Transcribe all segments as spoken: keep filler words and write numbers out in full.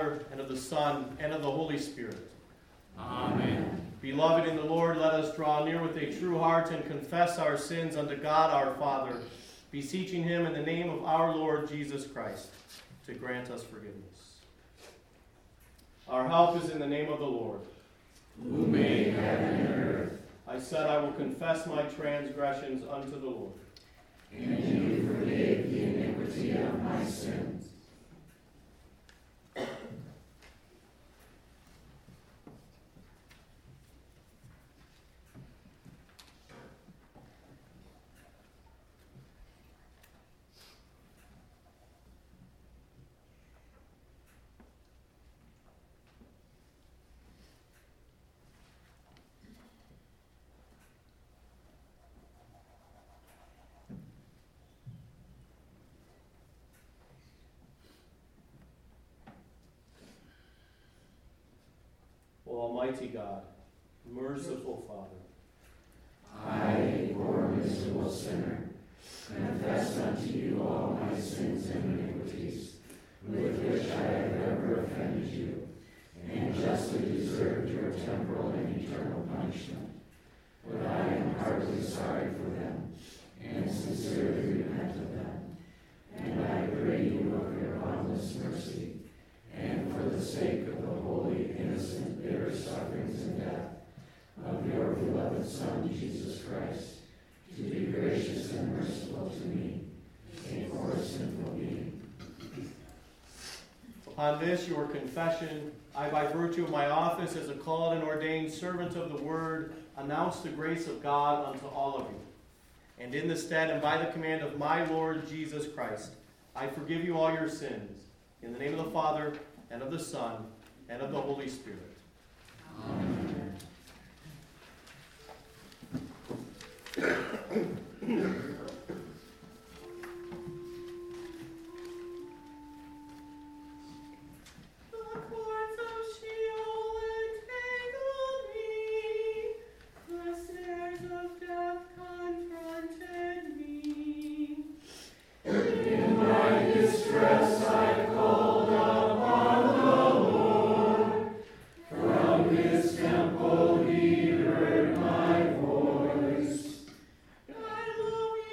Father, and of the Son, and of the Holy Spirit. Amen. Beloved in the Lord, let us draw near with a true heart and confess our sins unto God our Father, beseeching him in the name of our Lord Jesus Christ to grant us forgiveness. Our help is in the name of the Lord, who made heaven and earth. I said, I will confess my transgressions unto the Lord. And you forgave the iniquity of my sins. O Almighty God, merciful Father, I, a poor miserable sinner, confess unto you all my sins and iniquities, with which I have ever offended you, and justly deserved your temporal and eternal punishment. But I am heartily sorry for them, and sincerely repent of them. And I pray you of your boundless mercy, and for the sake of the holy, innocent, bitter sufferings and death of your beloved Son, Jesus Christ, to be gracious and merciful to me, a poor sinful being. Upon this, your confession, I, by virtue of my office as a called and ordained servant of the word, announce the grace of God unto all of you. And in the stead and by the command of my Lord Jesus Christ, I forgive you all your sins, in the name of the Father, and of the Son, and of the Holy Spirit. Amen. I love you.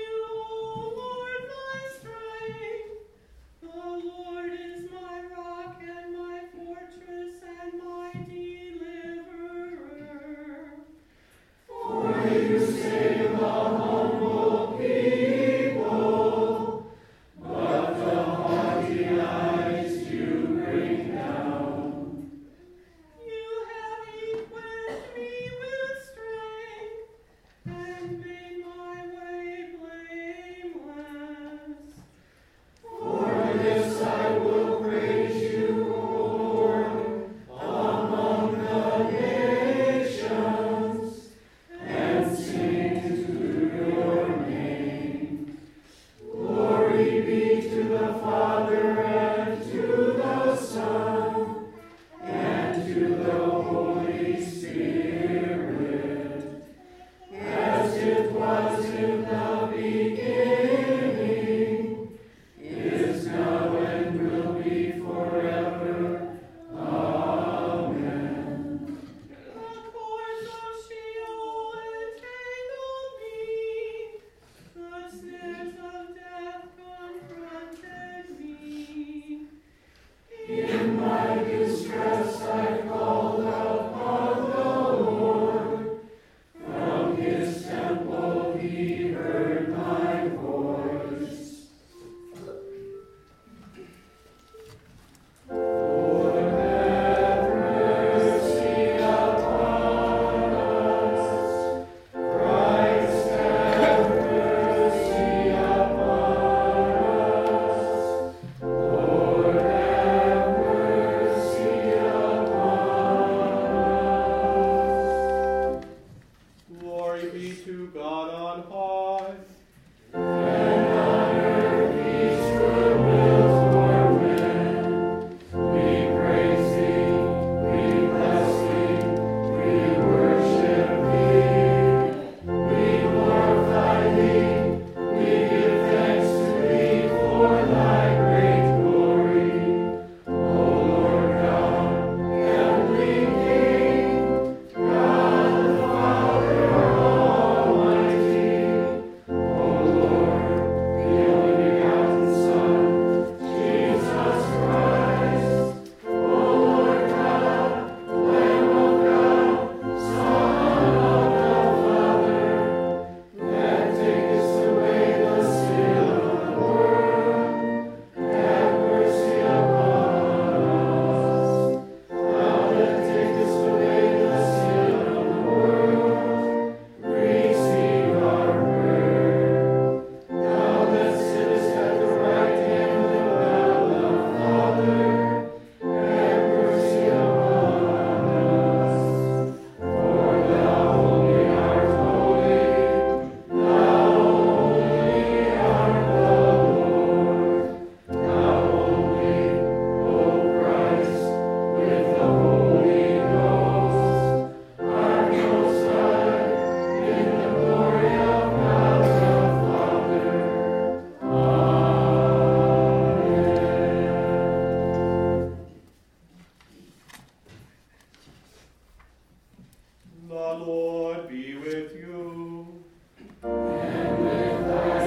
The Lord be with you. And with thy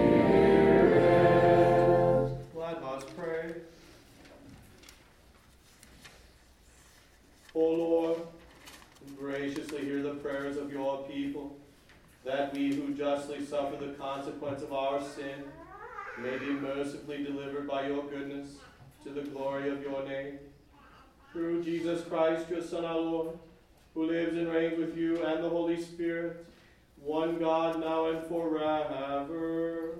spirit. Let us pray. O Lord, graciously hear the prayers of your people, that we who justly suffer the consequence of our sin may be mercifully delivered by your goodness to the glory of your name. Through Jesus Christ, your Son, our Lord, who lives and reigns with you and the Holy Spirit, one God, now and forever.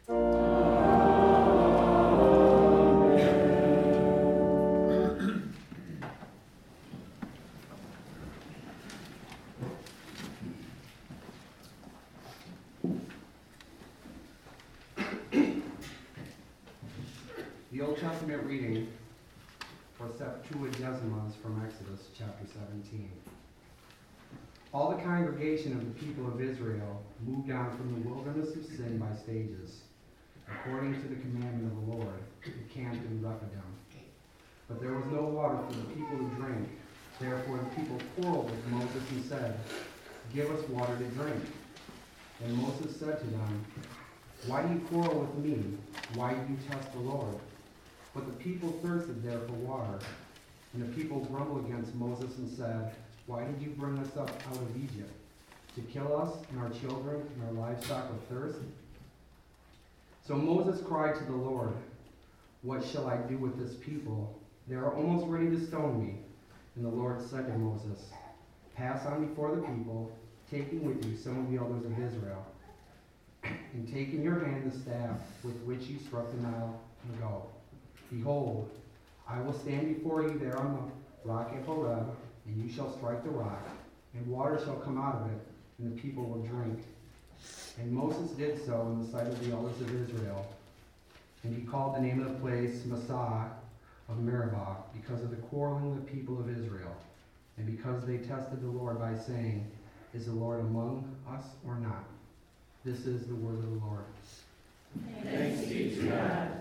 The Old Testament reading for Septuagesima from Exodus chapter seventeen. All the congregation of the people of Israel moved on from the wilderness of sin by stages, according to the commandment of the Lord, and camped in Rephidim. But there was no water for the people to drink. Therefore the people quarreled with Moses and said, "Give us water to drink." And Moses said to them, "Why do you quarrel with me? Why do you test the Lord?" But the people thirsted there for water. And the people grumbled against Moses and said, "Why did you bring us up out of Egypt? To kill us and our children and our livestock with thirst?" So Moses cried to the Lord, "What shall I do with this people? They are almost ready to stone me." And the Lord said to Moses, "Pass on before the people, taking with you some of the elders of Israel. And take in your hand the staff with which you struck the Nile, and go. Behold, I will stand before you there on the rock at Horeb, and you shall strike the rock, and water shall come out of it, and the people will drink." And Moses did so in the sight of the elders of Israel. And he called the name of the place Massah of Meribah, because of the quarreling of the people of Israel, and because they tested the Lord by saying, "Is the Lord among us or not?" This is the word of the Lord. Thanks be to God.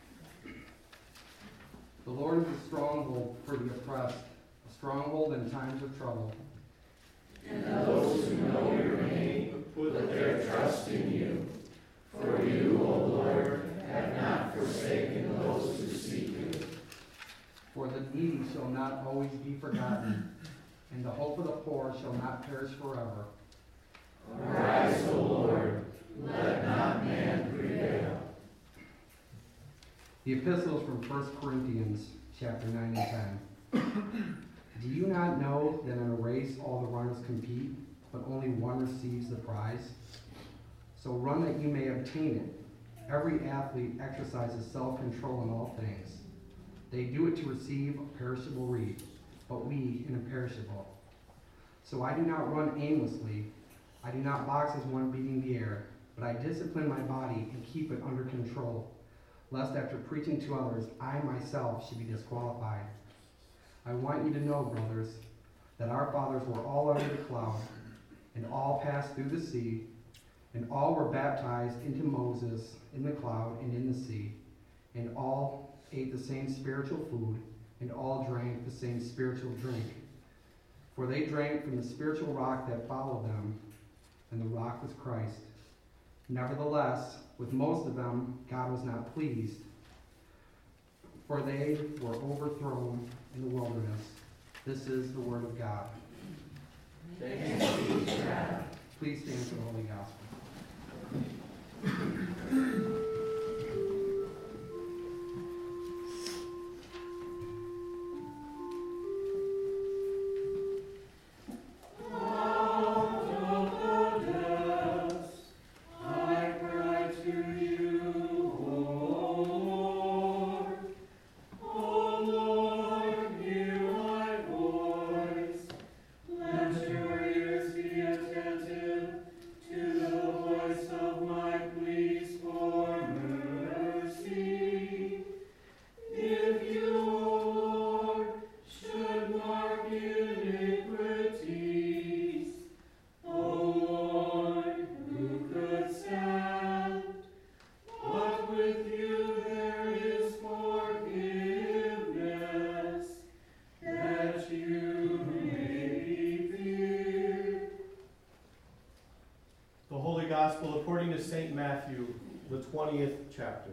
The Lord is a stronghold for the oppressed, a stronghold in times of trouble. And those who know your name put their trust in you. For you, O Lord, have not forsaken those who seek you. For the needy shall not always be forgotten, and the hope of the poor shall not perish forever. Arise, O Lord, let not man prevail. The epistles from First Corinthians chapter nine and ten. Do you not know that in a race all the runners compete, but only one receives the prize? So run that you may obtain it. Every athlete exercises self-control in all things. They do it to receive a perishable wreath, but we an imperishable. So I do not run aimlessly. I do not box as one beating the air, but I discipline my body and keep it under control, lest after preaching to others, I myself should be disqualified. I want you to know, brothers, that our fathers were all under the cloud, and all passed through the sea, and all were baptized into Moses in the cloud and in the sea, and all ate the same spiritual food, and all drank the same spiritual drink. For they drank from the spiritual rock that followed them, and the rock was Christ. Nevertheless, with most of them, God was not pleased, for they were overthrown in the wilderness. This is the word of God. Thanks be to God. Please stand for the Holy Gospel. Let your ears be attentive to the Gospel according to Saint Matthew, the twentieth chapter.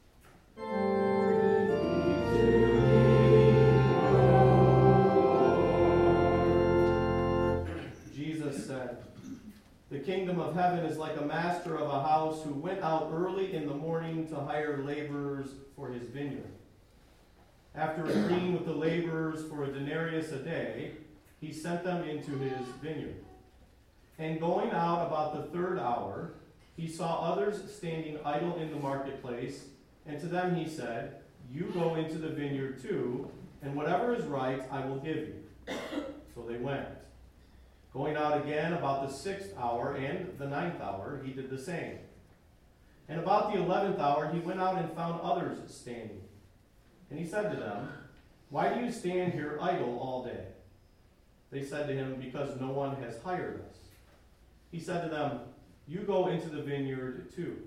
Jesus said, "The kingdom of heaven is like a master of a house who went out early in the morning to hire laborers for his vineyard. After agreeing with the laborers for a denarius a day, he sent them into his vineyard. And going out about the third hour, he saw others standing idle in the marketplace, and to them he said, 'You go into the vineyard too, and whatever is right I will give you.' So they went. Going out again about the sixth hour and the ninth hour, he did the same. And about the eleventh hour he went out and found others standing. And he said to them, 'Why do you stand here idle all day?' They said to him, 'Because no one has hired us.' He said to them, 'You go into the vineyard too.'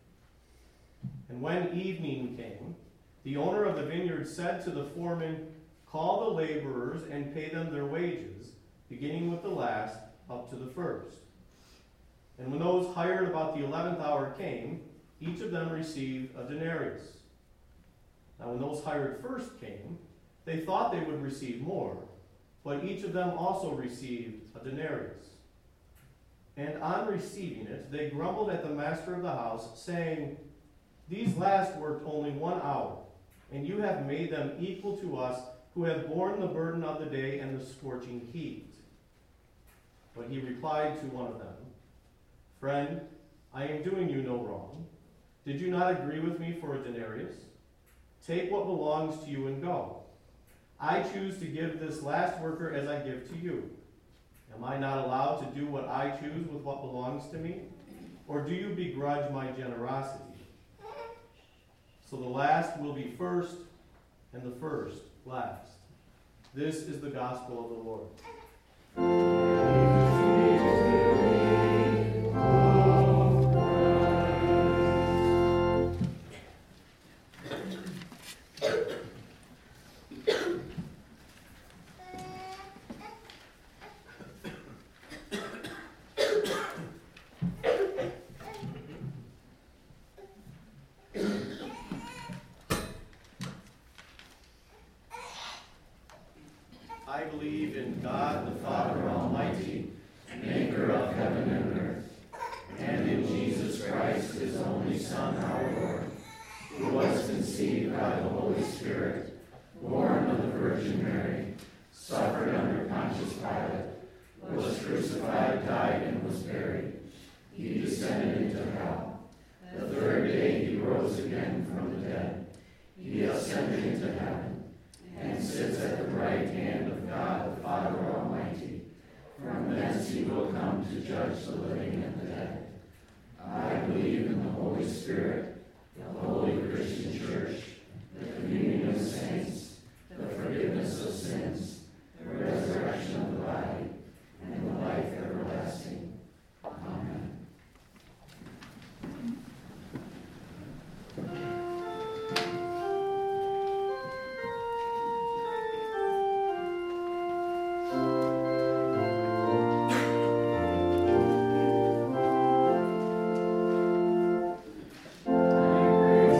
And when evening came, the owner of the vineyard said to the foreman, 'Call the laborers and pay them their wages, beginning with the last up to the first.' And when those hired about the eleventh hour came, each of them received a denarius. Now when those hired first came, they thought they would receive more, but each of them also received a denarius. And on receiving it, they grumbled at the master of the house, saying, 'These last worked only one hour, and you have made them equal to us who have borne the burden of the day and the scorching heat.' But he replied to one of them, 'Friend, I am doing you no wrong. Did you not agree with me for a denarius? Take what belongs to you and go. I choose to give this last worker as I give to you. Am I not allowed to do what I choose with what belongs to me? Or do you begrudge my generosity?' So the last will be first, and the first last." This is the gospel of the Lord. I believe in God, the Father Almighty, maker of heaven and earth, and in Jesus Christ, his only Son, our Lord, who was conceived by the Holy Spirit, born of the Virgin Mary, suffered under Pontius Pilate, was crucified, died, and was buried. He descended into hell. The third day he rose again from the dead. He ascended into heaven, and sits at the right hand of God the Father Almighty. From thence he will come to judge the living and the dead. I believe in the Holy Spirit, the holy Christian Church, the communion of saints, the forgiveness of sins, the resurrection of the body, and the life everlasting. Amen. I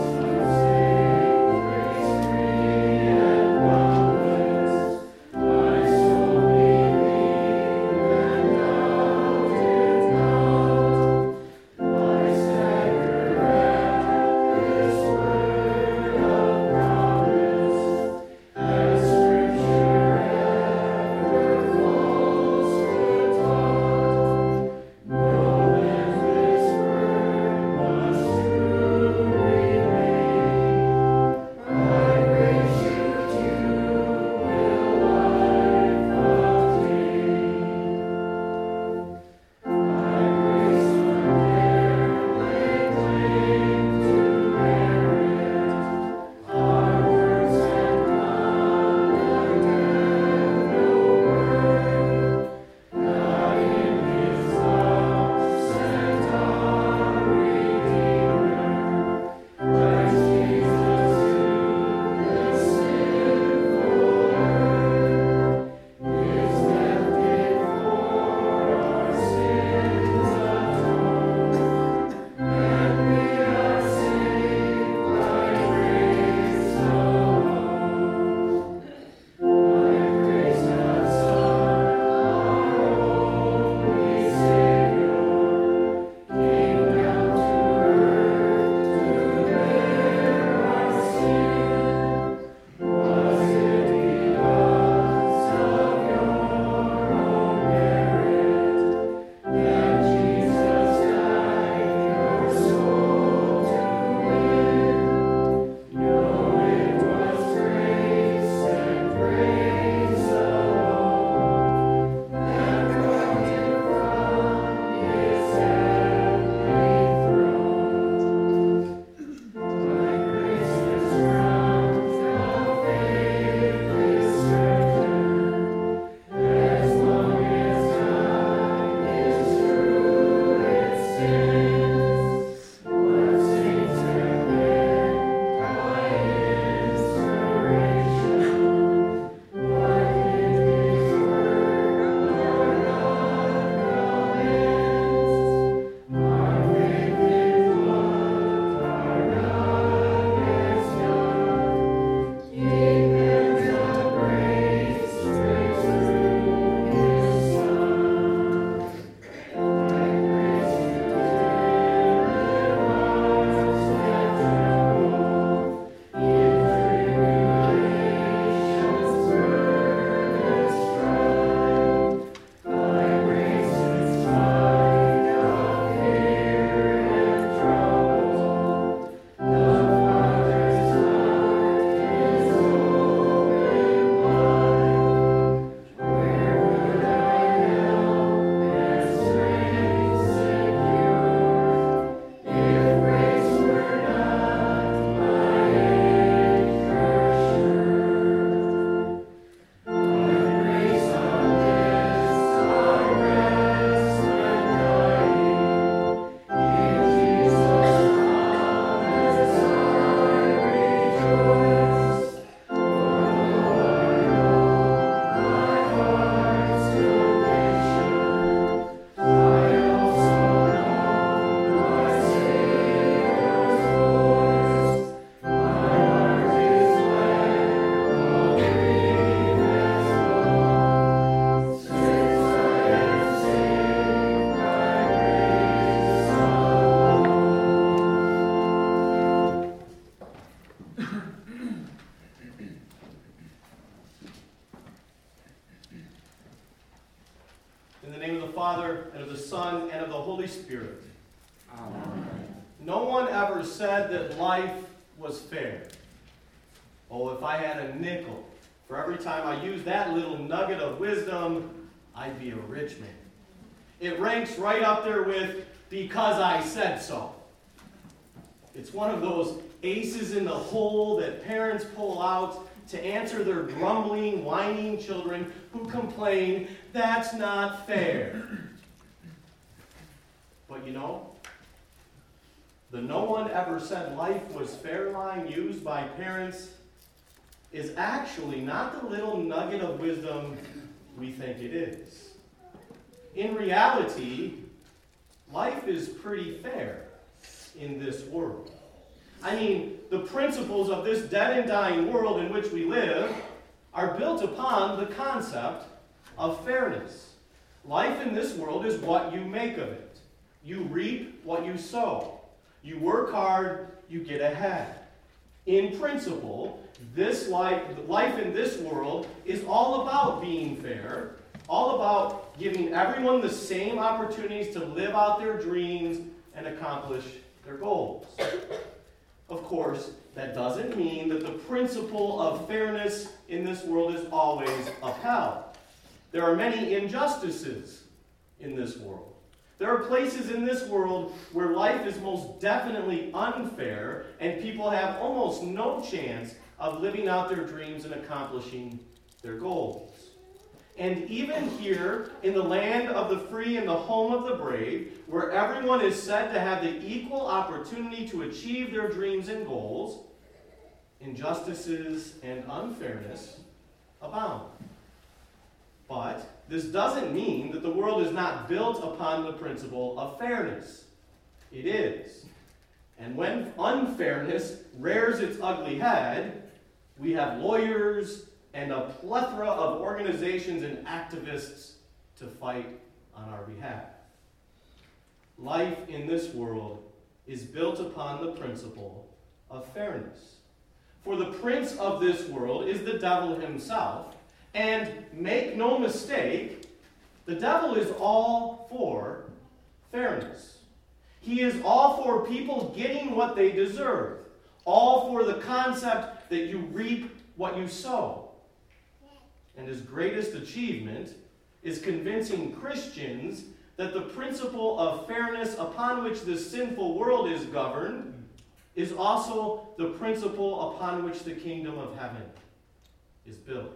Father, and of the Son, and of the Holy Spirit. Amen. No one ever said that life was fair. Oh, if I had a nickel for every time I used that little nugget of wisdom, I'd be a rich man. It ranks right up there with because I said so. It's one of those aces in the hole that parents pull out to answer their grumbling, whining children who complain, that's not fair. But you know, the no one ever said life was fair line used by parents is actually not the little nugget of wisdom we think it is. In reality, life is pretty fair in this world. I mean, the principles of this dead and dying world in which we live are built upon the concept of fairness. Life in this world is what you make of it. You reap what you sow. You work hard, you get ahead. In principle, this life, life in this world is all about being fair, all about giving everyone the same opportunities to live out their dreams and accomplish their goals. Of course, that doesn't mean that the principle of fairness in this world is always upheld. There are many injustices in this world. There are places in this world where life is most definitely unfair and people have almost no chance of living out their dreams and accomplishing their goals. And even here, in the land of the free and the home of the brave, where everyone is said to have the equal opportunity to achieve their dreams and goals, injustices and unfairness abound. But this doesn't mean that the world is not built upon the principle of fairness. It is. And when unfairness rears its ugly head, we have lawyers and a plethora of organizations and activists to fight on our behalf. Life in this world is built upon the principle of fairness. For the prince of this world is the devil himself, and make no mistake, the devil is all for fairness. He is all for people getting what they deserve, all for the concept that you reap what you sow. And his greatest achievement is convincing Christians that the principle of fairness upon which this sinful world is governed is also the principle upon which the kingdom of heaven is built.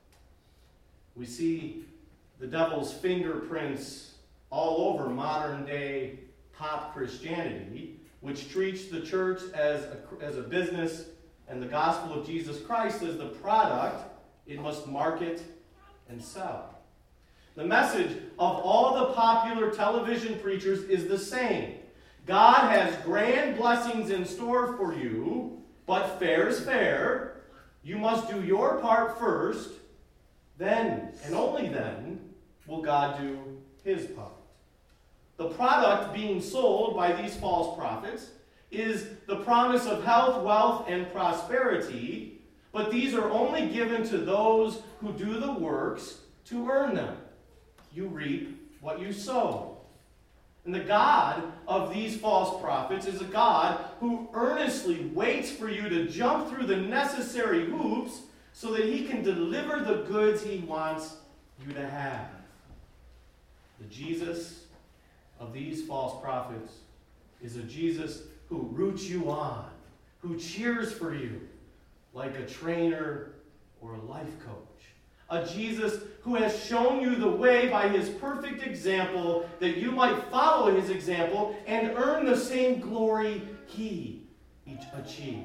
We see the devil's fingerprints all over modern day pop Christianity, which treats the church as a, as a business and the gospel of Jesus Christ as the product it must market and sell. The message of all the popular television preachers is the same. God has grand blessings in store for you, but fair is fair. You must do your part first. Then, and only then, will God do his part. The product being sold by these false prophets is the promise of health, wealth, and prosperity, but these are only given to those who do the works to earn them. You reap what you sow. And the God of these false prophets is a God who earnestly waits for you to jump through the necessary hoops so that he can deliver the goods he wants you to have. The Jesus of these false prophets is a Jesus who roots you on, who cheers for you like a trainer or a life coach. A Jesus who has shown you the way by his perfect example that you might follow his example and earn the same glory he achieved.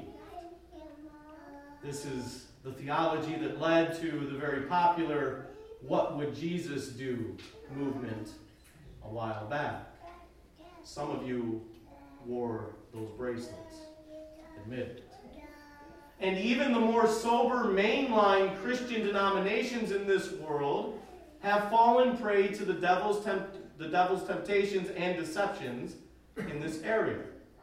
This is the theology that led to the very popular "What Would Jesus Do" movement a while back. Some of you wore those bracelets. Admit it. And even the more sober mainline Christian denominations in this world have fallen prey to the devil's temp- the devil's temptations and deceptions in this area.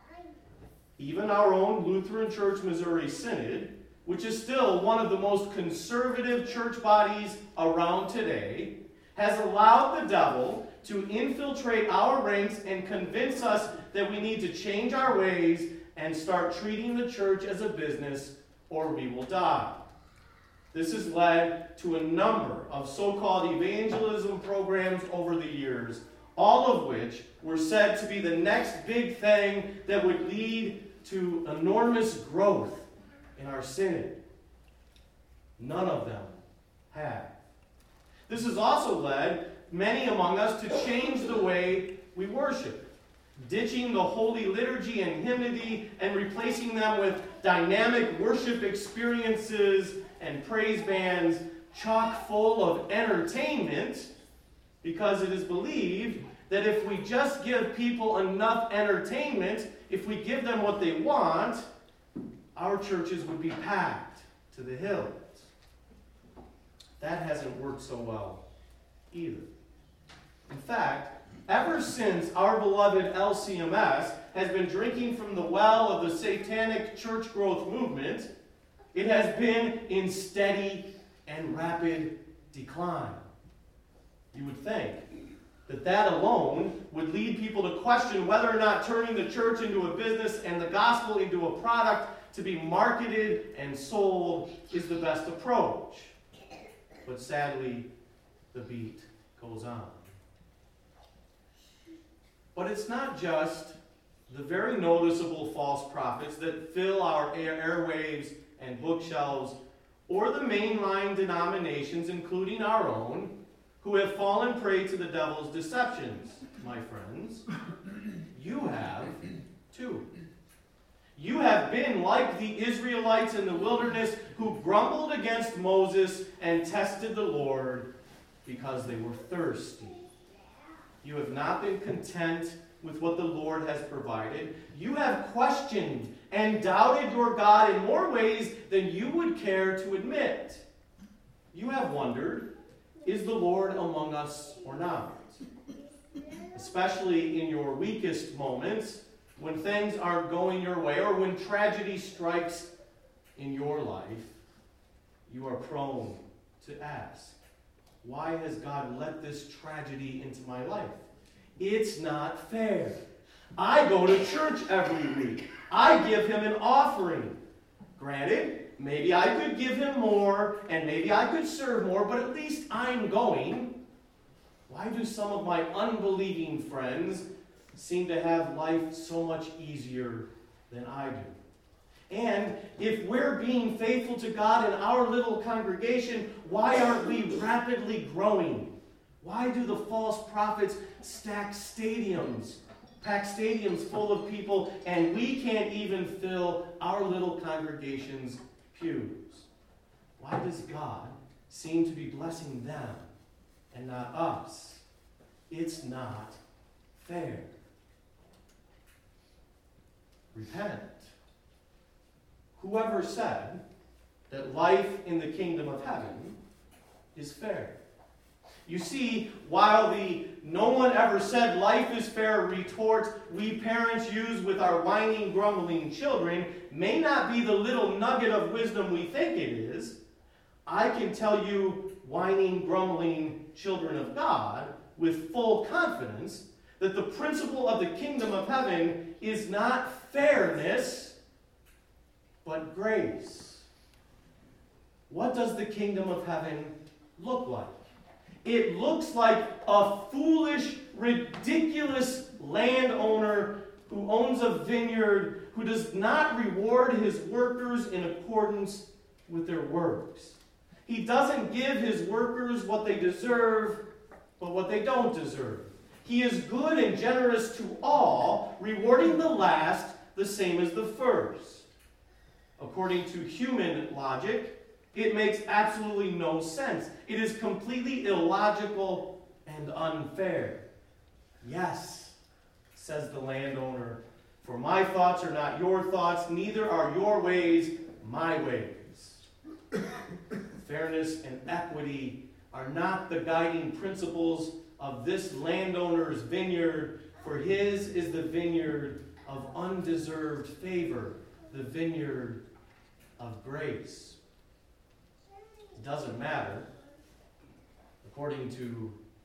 Even our own Lutheran Church Missouri Synod, which is still one of the most conservative church bodies around today, has allowed the devil to infiltrate our ranks and convince us that we need to change our ways and start treating the church as a business or we will die. This has led to a number of so-called evangelism programs over the years, all of which were said to be the next big thing that would lead to enormous growth in our synod. None of them have. This has also led many among us to change the way we worship, ditching the holy liturgy and hymnody and replacing them with dynamic worship experiences and praise bands chock full of entertainment, because it is believed that if we just give people enough entertainment, if we give them what they want, our churches would be packed to the hills. That hasn't worked so well either. In fact, ever since our beloved L C M S has been drinking from the well of the satanic church growth movement, it has been in steady and rapid decline. You would think that that alone would lead people to question whether or not turning the church into a business and the gospel into a product to be marketed and sold is the best approach. But sadly, the beat goes on. But it's not just the very noticeable false prophets that fill our air- airwaves and bookshelves, or the mainline denominations, including our own, who have fallen prey to the devil's deceptions, my friends. You have, too. You have been like the Israelites in the wilderness who grumbled against Moses and tested the Lord because they were thirsty. You have not been content with what the Lord has provided. You have questioned and doubted your God in more ways than you would care to admit. You have wondered, is the Lord among us or not? Especially in your weakest moments, when things aren't going your way or when tragedy strikes in your life, you are prone to ask, why has God let this tragedy into my life? It's not fair. I go to church every week. I give him an offering. Granted, maybe I could give him more, and maybe I could serve more, but at least I'm going. Why do some of my unbelieving friends seem to have life so much easier than I do? And if we're being faithful to God in our little congregation, why aren't we rapidly growing? Why do the false prophets stack stadiums, pack stadiums full of people, and we can't even fill our little congregation's pews? Why does God seem to be blessing them and not us? It's not fair. Repent. Whoever said that life in the kingdom of heaven is fair? You see, while the "no one ever said life is fair" retort we parents use with our whining, grumbling children may not be the little nugget of wisdom we think it is, I can tell you, whining, grumbling children of God, with full confidence, that the principle of the kingdom of heaven is not fairness, but grace. What does the kingdom of heaven look like? It looks like a foolish, ridiculous landowner who owns a vineyard who does not reward his workers in accordance with their works. He doesn't give his workers what they deserve, but what they don't deserve. He is good and generous to all, rewarding the last the same as the first. According to human logic, it makes absolutely no sense. It is completely illogical and unfair. Yes, says the landowner, for my thoughts are not your thoughts, neither are your ways my ways. Fairness and equity are not the guiding principles of this landowner's vineyard, for his is the vineyard of undeserved favor, the vineyard of grace. It doesn't matter, according to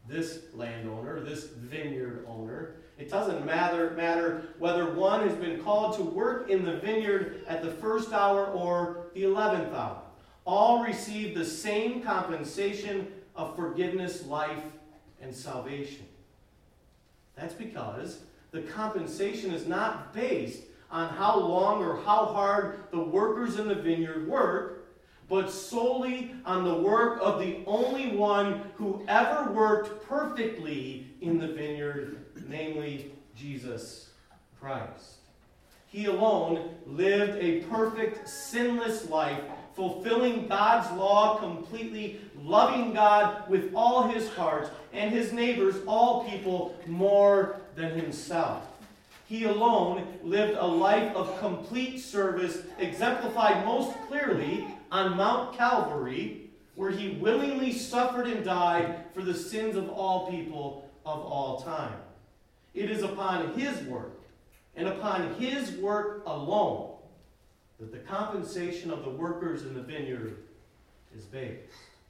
this landowner, this vineyard owner. It doesn't matter, matter whether one has been called to work in the vineyard at the first hour or the eleventh hour. All receive the same compensation of forgiveness, life, and salvation. That's because the compensation is not based on how long or how hard the workers in the vineyard work, but solely on the work of the only one who ever worked perfectly in the vineyard, namely Jesus Christ. He alone lived a perfect, sinless life, fulfilling God's law completely, loving God with all his heart, and his neighbors, all people, more than himself. He alone lived a life of complete service, exemplified most clearly on Mount Calvary, where he willingly suffered and died for the sins of all people of all time. It is upon his work, and upon his work alone, that the compensation of the workers in the vineyard is based.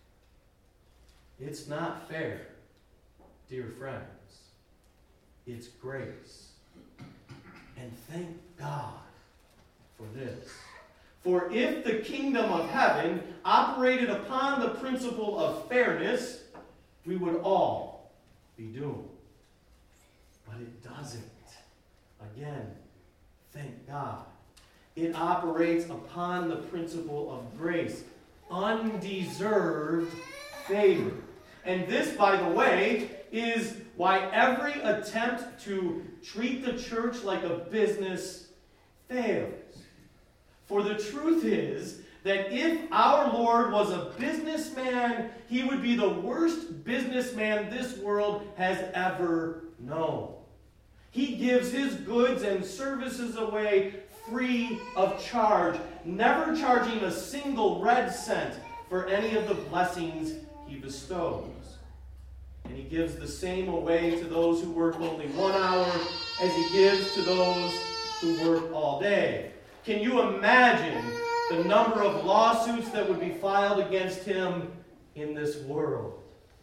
It's not fair, dear friends. It's grace. And thank God for this. For if the kingdom of heaven operated upon the principle of fairness, we would all be doomed. But it doesn't. Again, thank God. It operates upon the principle of grace, undeserved favor. And this, by the way, is why every attempt to treat the church like a business fails. For the truth is that if our Lord was a businessman, he would be the worst businessman this world has ever known. He gives his goods and services away free of charge, never charging a single red cent for any of the blessings he bestows. And he gives the same away to those who work only one hour as he gives to those who work all day. Can you imagine the number of lawsuits that would be filed against him in this world?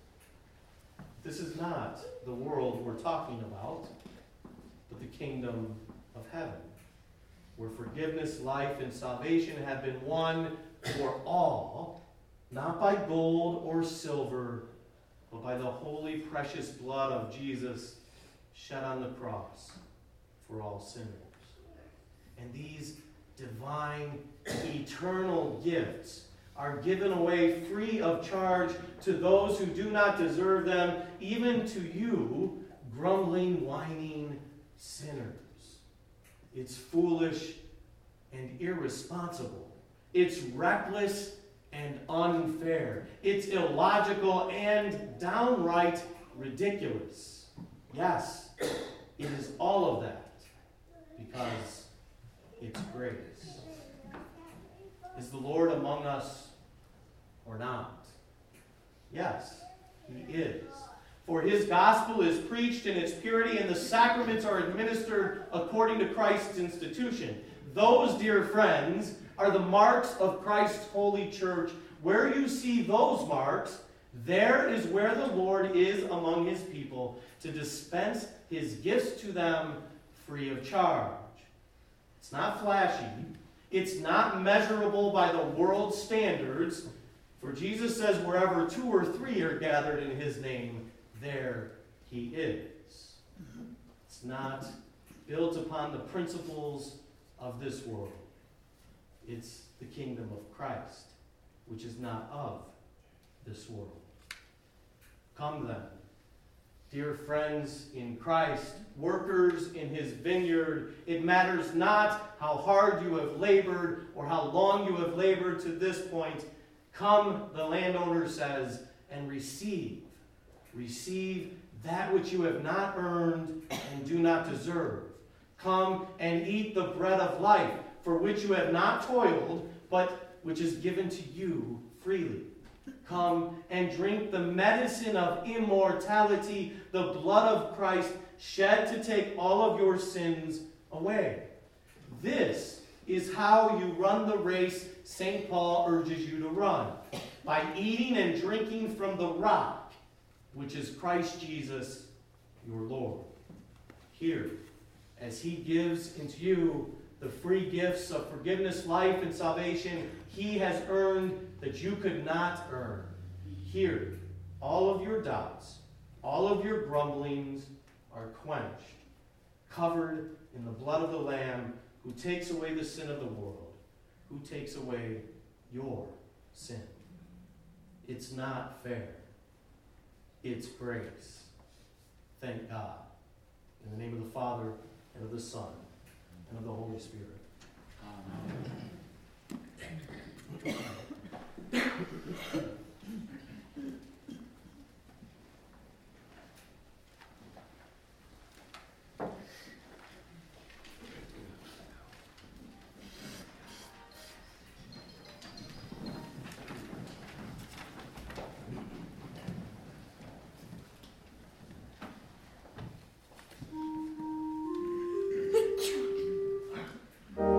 This is not the world we're talking about, but the kingdom of heaven, where forgiveness, life, and salvation have been won for all, not by gold or silver, but by the holy, precious blood of Jesus shed on the cross for all sinners. And these divine, eternal gifts are given away free of charge to those who do not deserve them, even to you, grumbling, whining sinners. It's foolish and irresponsible. It's reckless and unfair. It's illogical and downright ridiculous. Yes, it is all of that because it's grace. Is the Lord among us or not? Yes, he is. For his gospel is preached in its purity, and the sacraments are administered according to Christ's institution. Those, dear friends, are the marks of Christ's holy church. Where you see those marks, there is where the Lord is among his people to dispense his gifts to them free of charge. It's not flashy. It's not measurable by the world's standards. For Jesus says, wherever two or three are gathered in his name, there he is. It's not built upon the principles of this world. It's the kingdom of Christ, which is not of this world. Come then, dear friends in Christ, workers in his vineyard. It matters not how hard you have labored or how long you have labored to this point. Come, the landowner says, and receive. Receive that which you have not earned and do not deserve. Come and eat the bread of life, for which you have not toiled, but which is given to you freely. Come and drink the medicine of immortality, the blood of Christ shed to take all of your sins away. This is how you run the race Saint Paul urges you to run, by eating and drinking from the rock, which is Christ Jesus, your Lord. Here, as he gives into you the free gifts of forgiveness, life, and salvation he has earned that you could not earn. Here, all of your doubts, all of your grumblings are quenched, covered in the blood of the Lamb who takes away the sin of the world, who takes away your sin. It's not fair. It's grace. Thank God. In the name of the Father, and of the Son, and of the Holy Spirit. Amen.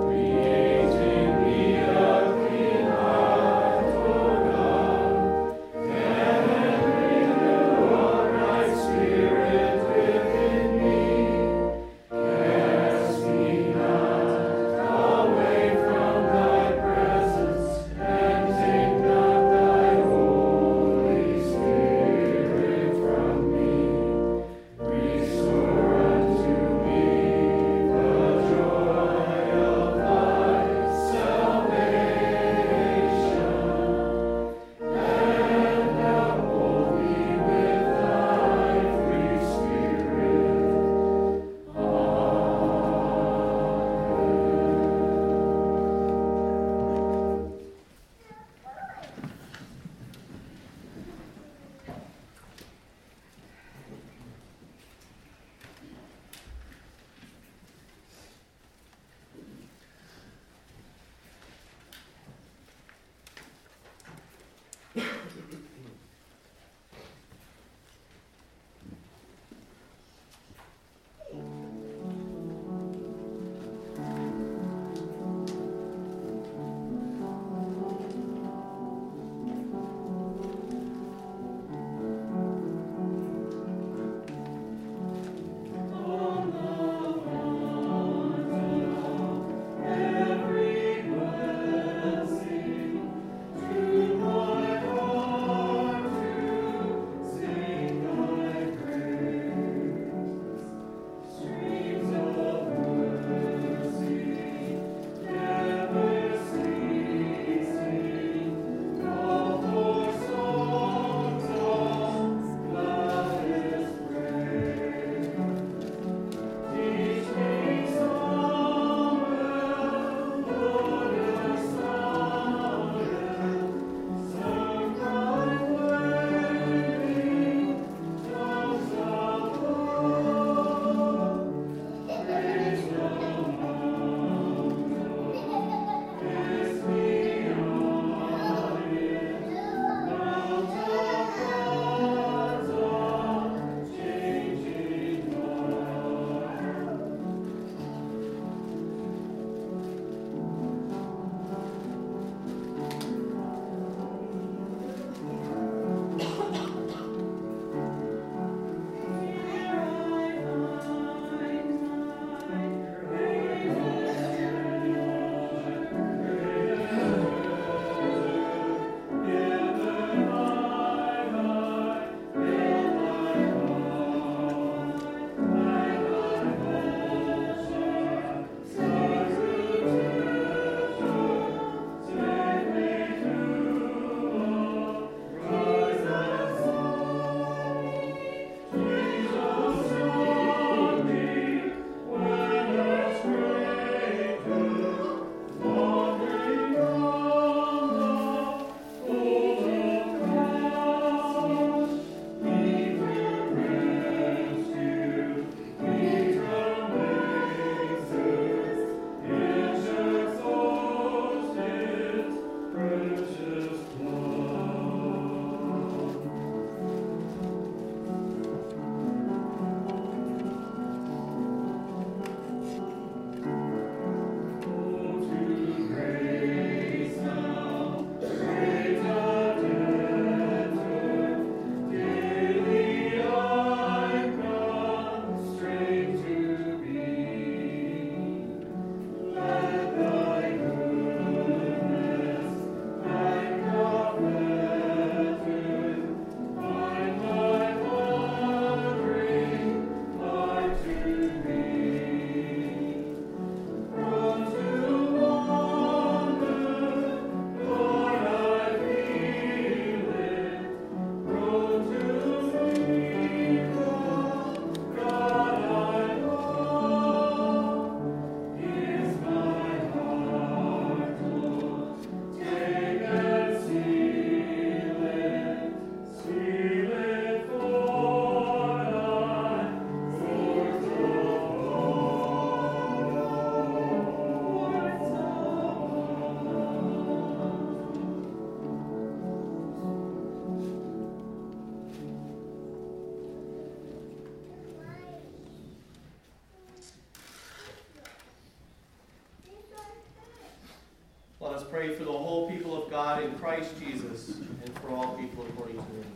Create in me a clean heart, O God, pray for the whole people of God in Christ Jesus and for all people according to their needs.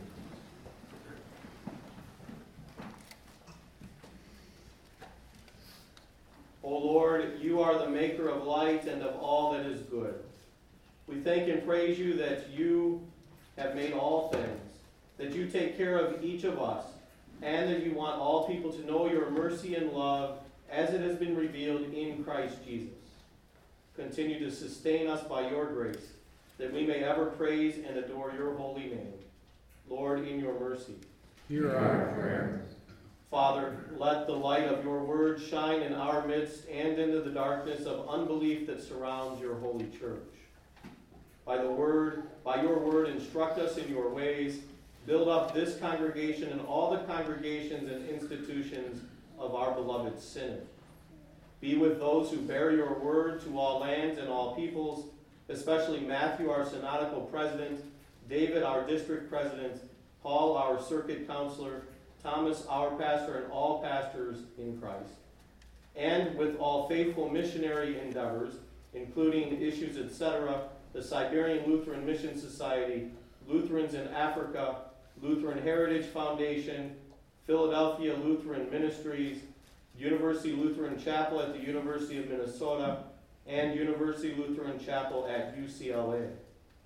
O Lord, you are the maker of light and of all that is good. We thank and praise you that you have made all things, that you take care of each of us, and that you want all people to know your mercy and love as it has been revealed in Christ Jesus. Continue to sustain us by your grace, that we may ever praise and adore your holy name. Lord, in your mercy, hear our prayer. Father, let the light of your word shine in our midst and into the darkness of unbelief that surrounds your holy church. By the word, by your word, instruct us in your ways. Build up this congregation and all the congregations and institutions of our beloved synod. Be with those who bear your word to all lands and all peoples, especially Matthew, our synodical president, David, our district president, Paul, our circuit counselor, Thomas, our pastor, and all pastors in Christ. And with all faithful missionary endeavors, including Issues, et cetera, the Siberian Lutheran Mission Society, Lutherans in Africa, Lutheran Heritage Foundation, Philadelphia Lutheran Ministries, University Lutheran Chapel at the University of Minnesota, and University Lutheran Chapel at U C L A.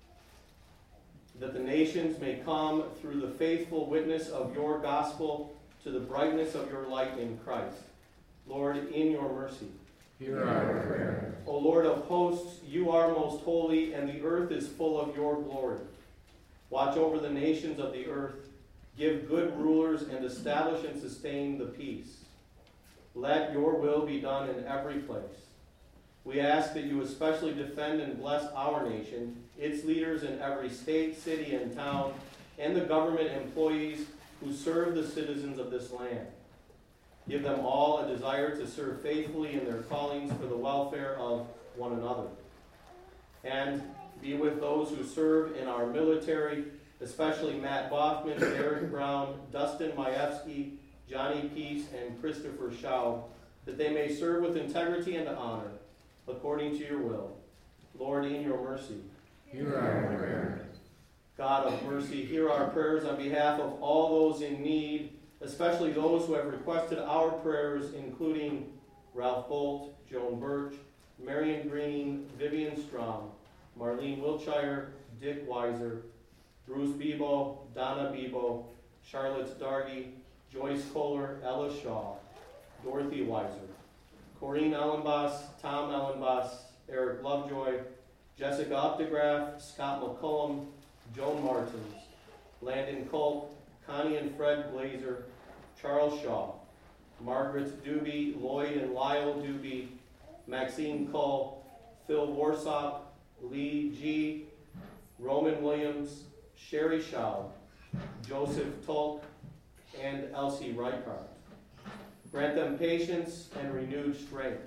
That the nations may come through the faithful witness of your gospel to the brightness of your light in Christ. Lord, in your mercy, hear our prayer. O Lord of hosts, you are most holy, and the earth is full of your glory. Watch over the nations of the earth, give good rulers, and establish and sustain the peace. Let your will be done in every place. We ask that you especially defend and bless our nation, its leaders in every state, city, and town, and the government employees who serve the citizens of this land. Give them all a desire to serve faithfully in their callings for the welfare of one another. And be with those who serve in our military, especially Matt Boffman, Derek Brown, Dustin Majewski, Johnny Peace, and Christopher Schaub, that they may serve with integrity and honor, according to your will. Lord, in your mercy, hear our prayer. God of mercy, hear our prayers on behalf of all those in need, especially those who have requested our prayers, including Ralph Bolt, Joan Birch, Marion Green, Vivian Strom, Marlene Wiltshire, Dick Weiser, Bruce Bebo, Donna Bebo, Charlotte Dargy, Joyce Kohler, Ella Shaw, Dorothy Weiser, Corrine Ellenboss, Tom Ellenboss, Eric Lovejoy, Jessica Updegraff, Scott McCullum, Joan Martins, Landon Culp, Connie and Fred Glazer, Charles Shaw, Margaret Doobie, Lloyd and Lyle Doobie, Maxine Cull, Phil Warsop, Lee G., Roman Williams, Sherry Schaub, Joseph Tolk, and Elsie Reichart. Grant them patience and renewed strength.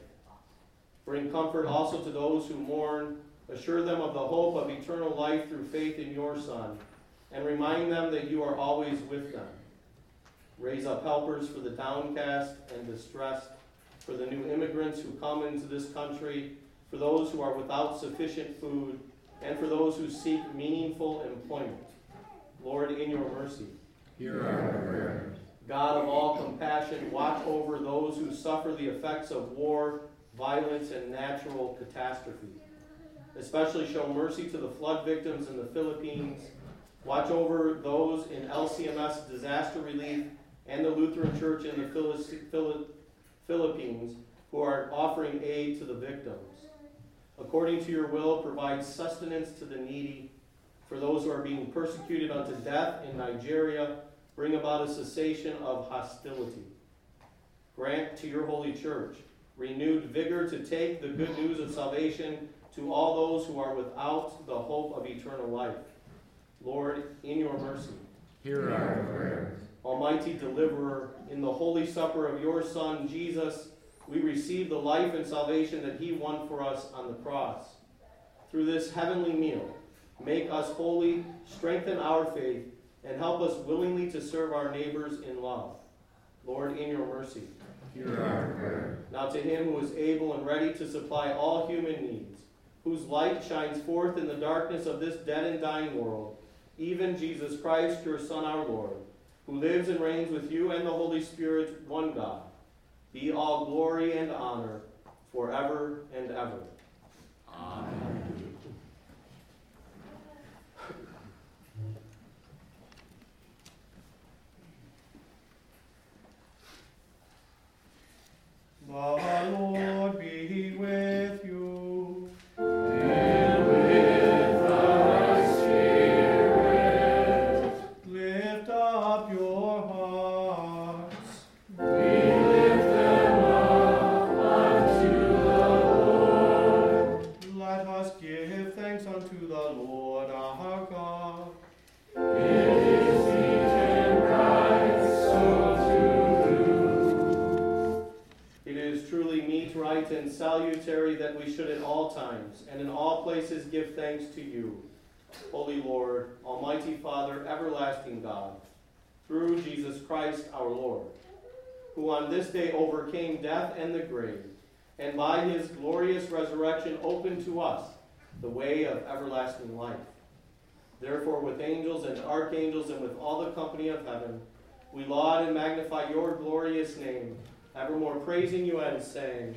Bring comfort also to those who mourn. Assure them of the hope of eternal life through faith in your Son, and remind them that you are always with them. Raise up helpers for the downcast and distressed, for the new immigrants who come into this country, for those who are without sufficient food, and for those who seek meaningful employment. Lord, in your mercy, hear our prayer. God of all compassion, watch over those who suffer the effects of war, violence, and natural catastrophe. Especially show mercy to the flood victims in the Philippines. Watch over those in L C M S disaster relief and the Lutheran Church in the Philippines who are offering aid to the victims. According to your will, provide sustenance to the needy. For those who are being persecuted unto death in Nigeria, bring about a cessation of hostility. Grant to your holy church renewed vigor to take the good news of salvation to all those who are without the hope of eternal life. Lord, in your mercy, hear our prayer. Almighty Deliverer, in the holy supper of your Son, Jesus, we receive the life and salvation that he won for us on the cross. Through this heavenly meal, make us holy, strengthen our faith, and help us willingly to serve our neighbors in love. Lord, in your mercy, hear our prayer. Now to him who is able and ready to supply all human needs, whose light shines forth in the darkness of this dead and dying world, even Jesus Christ, your Son, our Lord, who lives and reigns with you and the Holy Spirit, one God, be all glory and honor forever and ever. Amen. The Lord be with you. And with thy spirit. Lift up your hearts. We lift them up unto the Lord. Let us give thanks unto the Lord our God. It is meet and right so to do. It is truly meet, right, and salutary that we should at all times and in all places give thanks to you, Holy Lord, Almighty Father, everlasting God, through Jesus Christ our Lord, who on this day overcame death and the grave, and by his glorious resurrection opened to us the way of everlasting life. Therefore, with angels and archangels and with all the company of heaven, we laud and magnify your glorious name, evermore praising you and saying,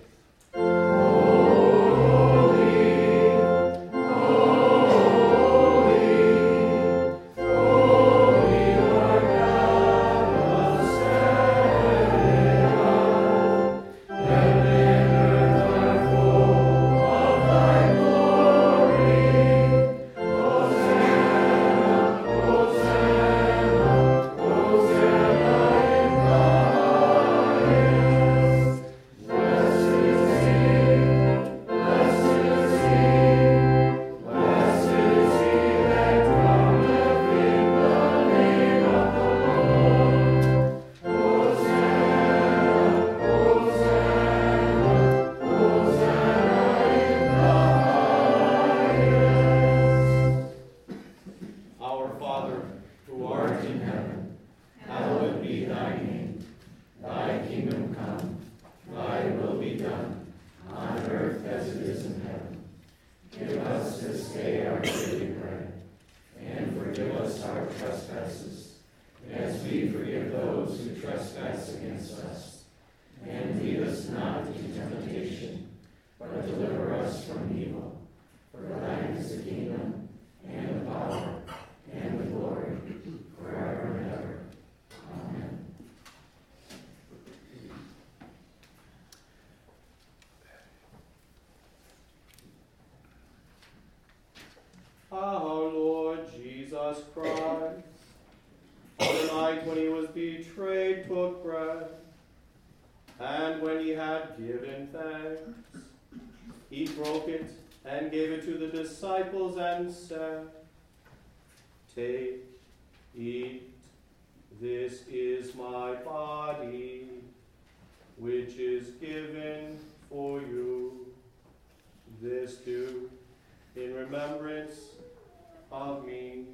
Our Father, who art in heaven, Hallowed be thy name. Thy kingdom come. Thy will be done, on earth as it is in heaven. Give us this day our daily bread, and forgive us our trespasses, as we forgive those who trespass against us. And lead us not into temptation, but deliver us from evil. For thine is the kingdom, and the power, and the glory, forever and ever. Amen. our Lord Jesus Christ, on the night when he was betrayed, took bread, and when he had given thanks, he broke it and gave it to the disciples and said, Take, eat, this is my body, which is given for you. This do in remembrance of me.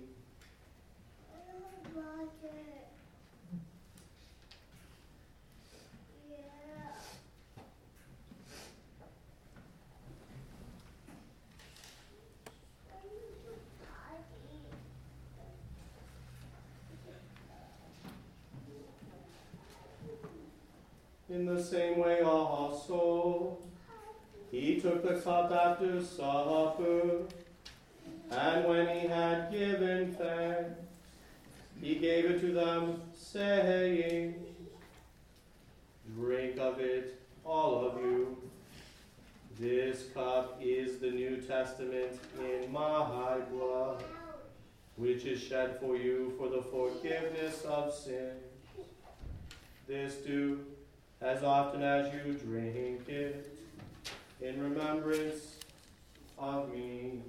In the same way also, he took the cup after supper, and when he had given thanks, he gave it to them, saying, Drink of it, all of you. This cup is the New Testament in my blood, which is shed for you for the forgiveness of sins. This do as often as you drink it, in remembrance of me.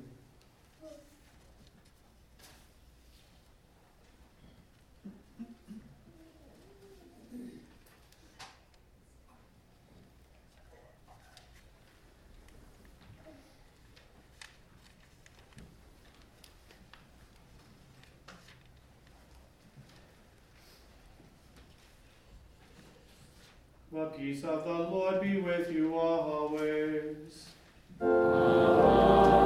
The peace of the Lord be with you always. Amen.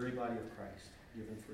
very body of Christ given for you.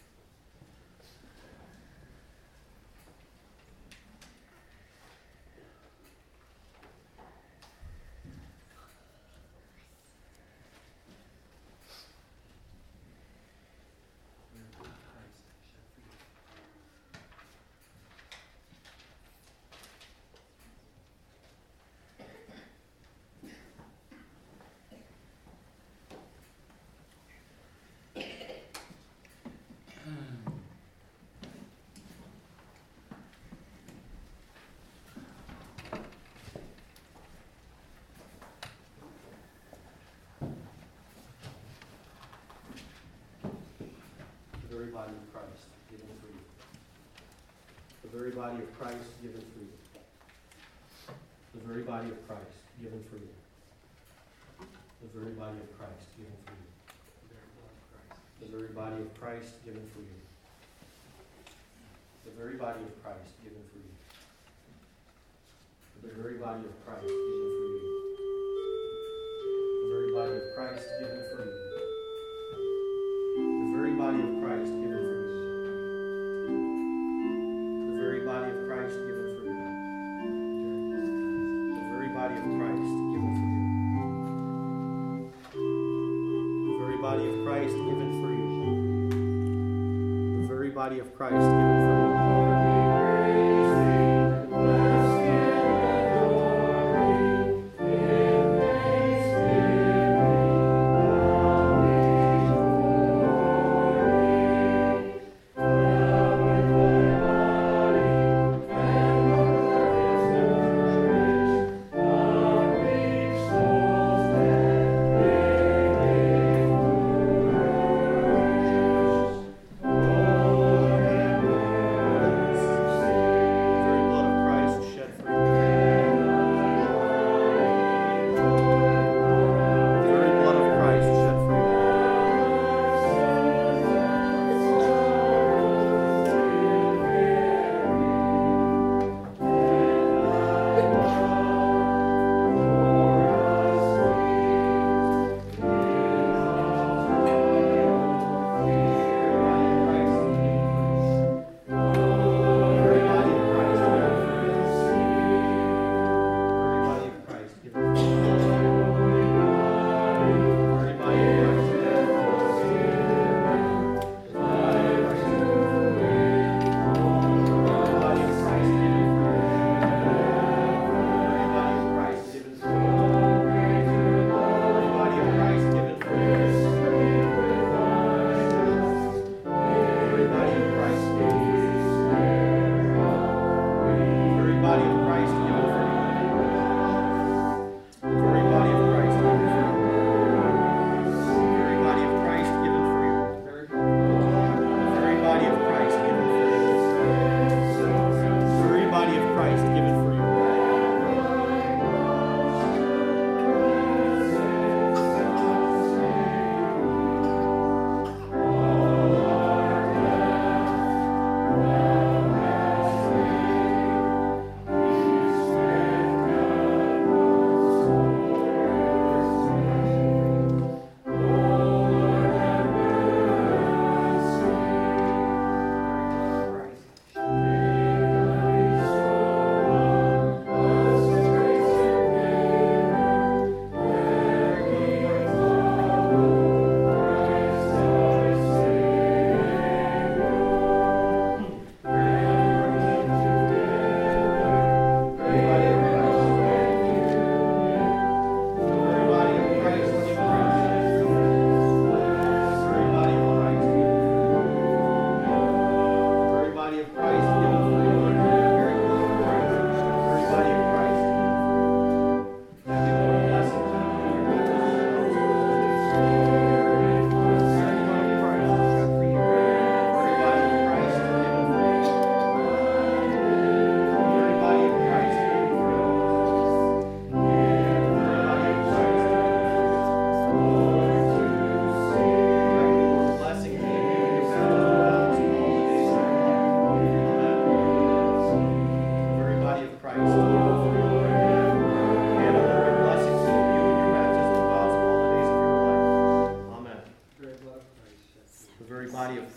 The very body of Christ given for you. The very body of Christ given for you. The very body of Christ given for you. The very body of Christ given for you. The very body of Christ given for you. The very body of Christ given for you. The very body of Christ given for you. The very body of Christ given for you. The very body of Christ given for you. The very body of Christ given for you. The very body of Christ given for you. The very body of Christ given for you. The very body of Christ given for you. Lord, have mercy.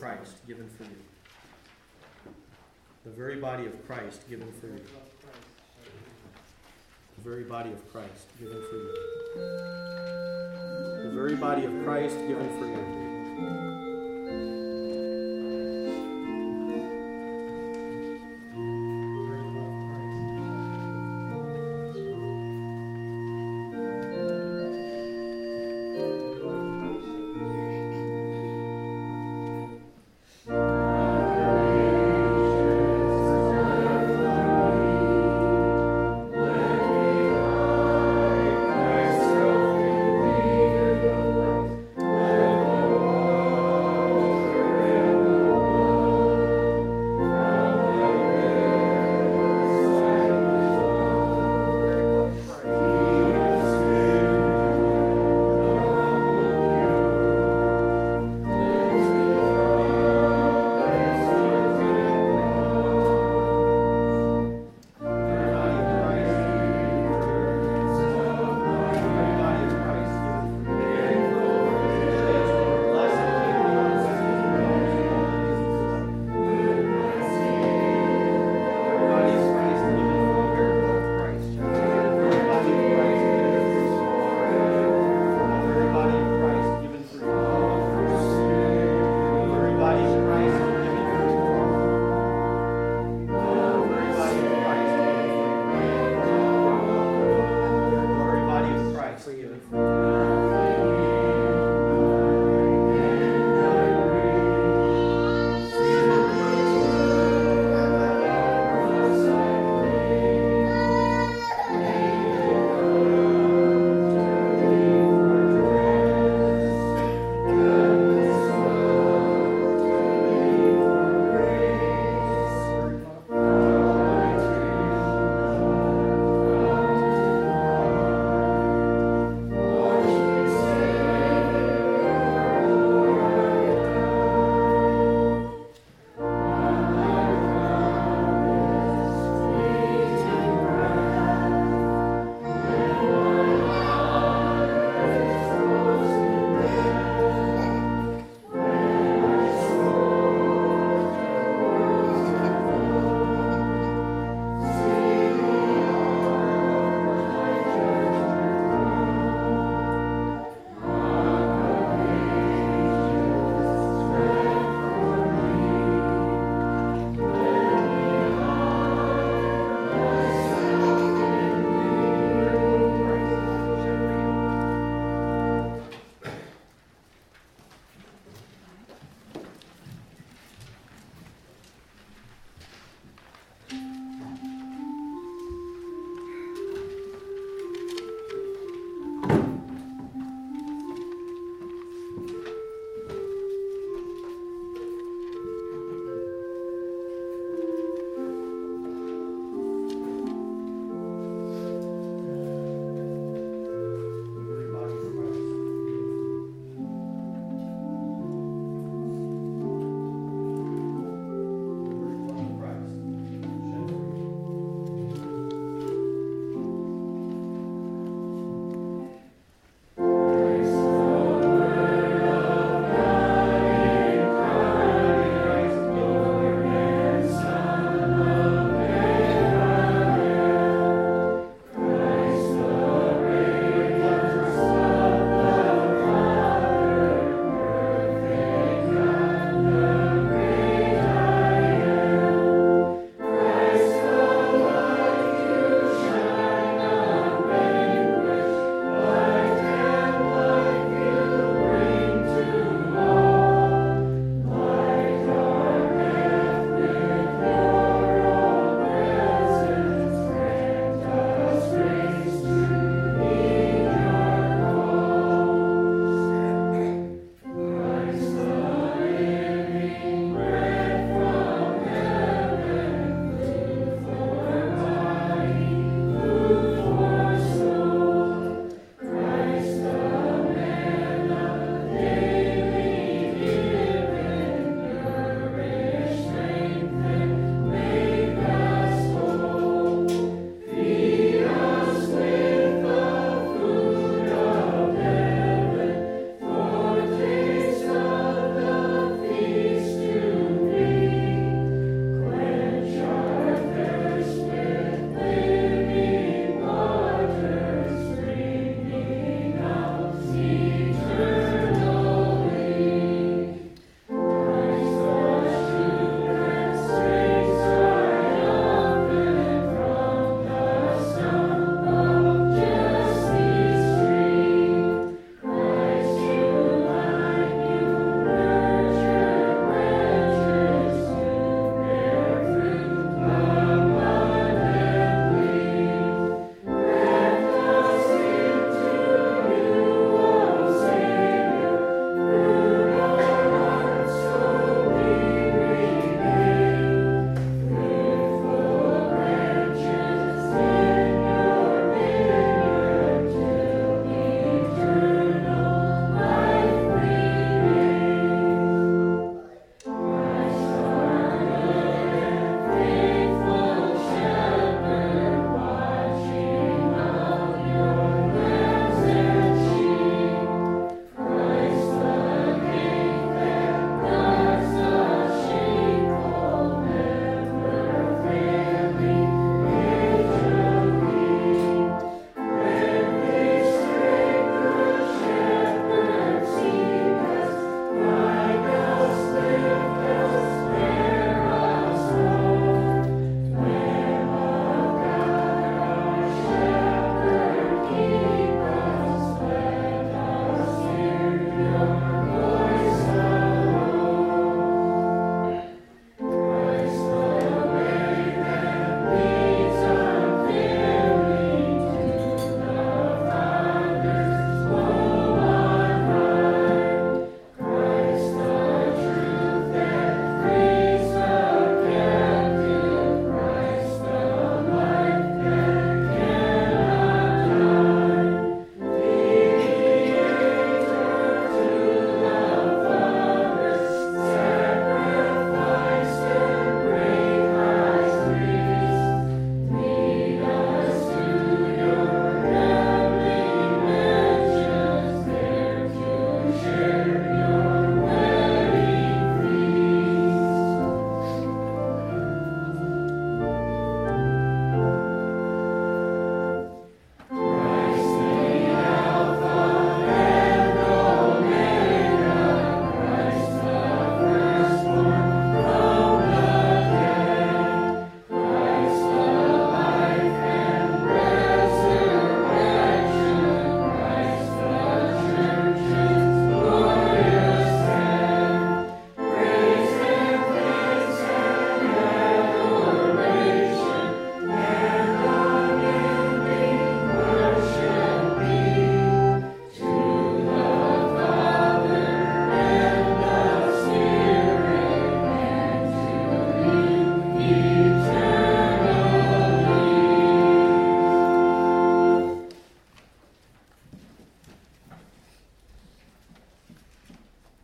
Christ given for you. The very body of Christ given for you. The very body of Christ given for you. The very body of Christ given for you.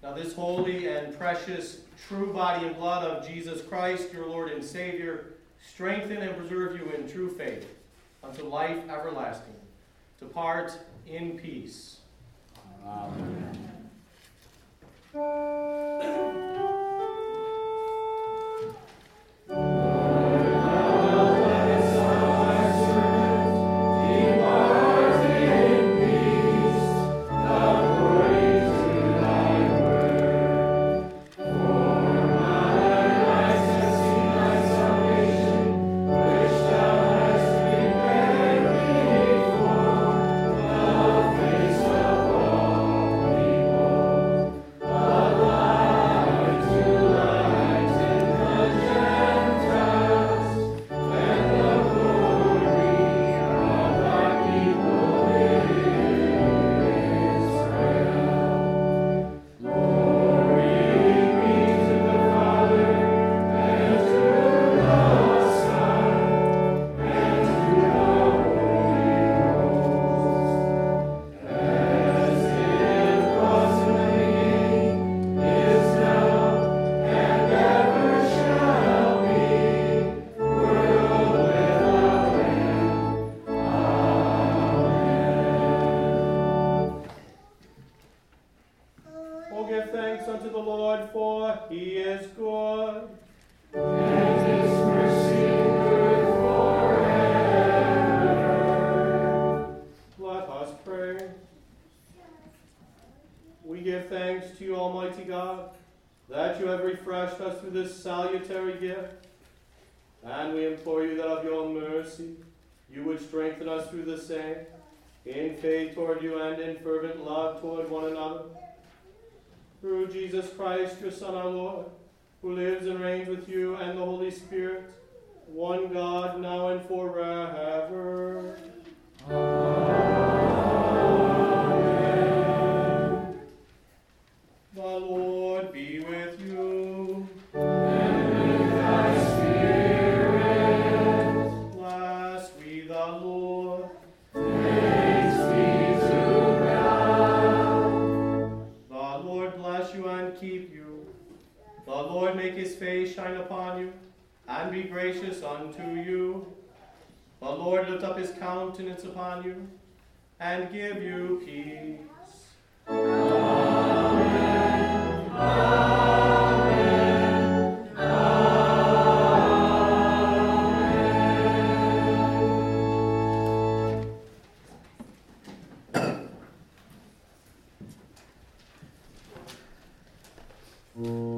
Now this holy and precious true body and blood of Jesus Christ, your Lord and Savior, strengthen and preserve you in true faith unto life everlasting. Depart in peace. Amen. Through Jesus Christ, your Son, our Lord, who lives and reigns with you and the Holy Spirit, one God, now and forever. Amen. The Lord be with you. And with thy spirit. Bless we the Lord. Thanks be to God. The Lord bless you and keep you. The Lord make his face shine upon you and be gracious unto you. The Lord lift up his countenance upon you and give you peace. Amen. Amen. Amen.